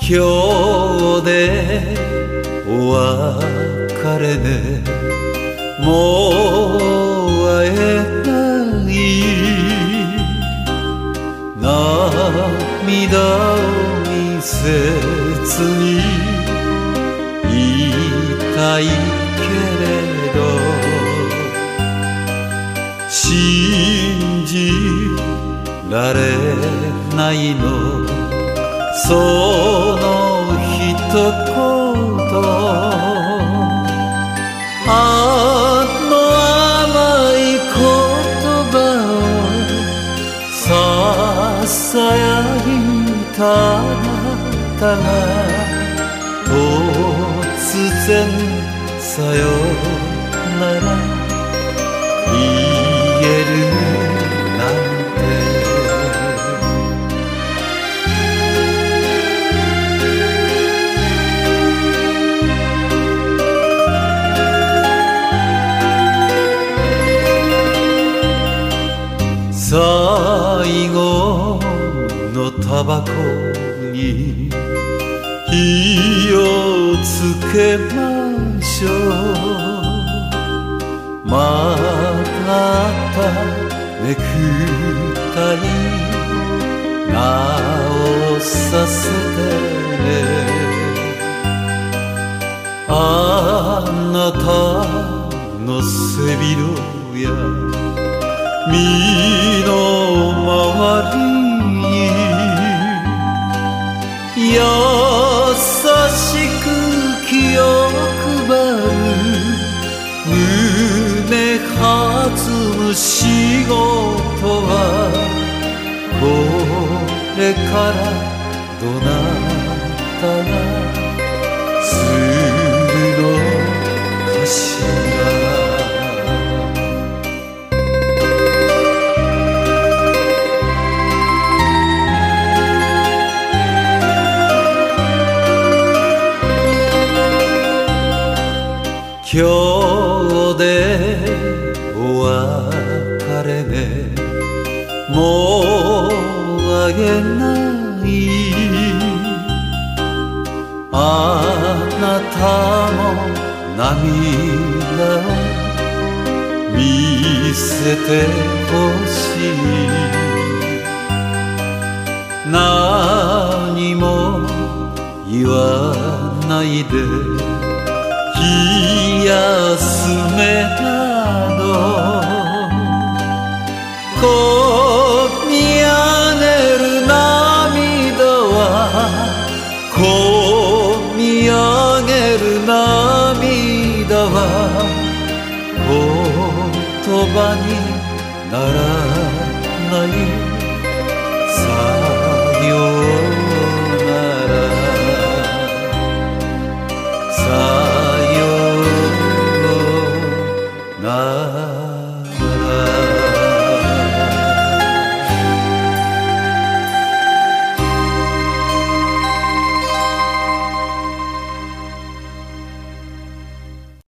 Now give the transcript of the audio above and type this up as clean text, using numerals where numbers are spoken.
今日でお別れね、もう会えない涙を見せずにいたいけれど、信じられないのその一言、あの甘い言葉をささやいたあなたが突然さよなら言えるなんて。最後のタバコに火をつけましょう。またネクタイ直させてね。あなたの背広や身の回りに優しく気を配る、胸弾む仕事はこれからどなたがするのかしら。今日でお別れね、もうあげない。あなたも涙を見せてほしい。何も言わないで気休めなど、こみ上げる涙はこみ上げる涙は言葉にならない。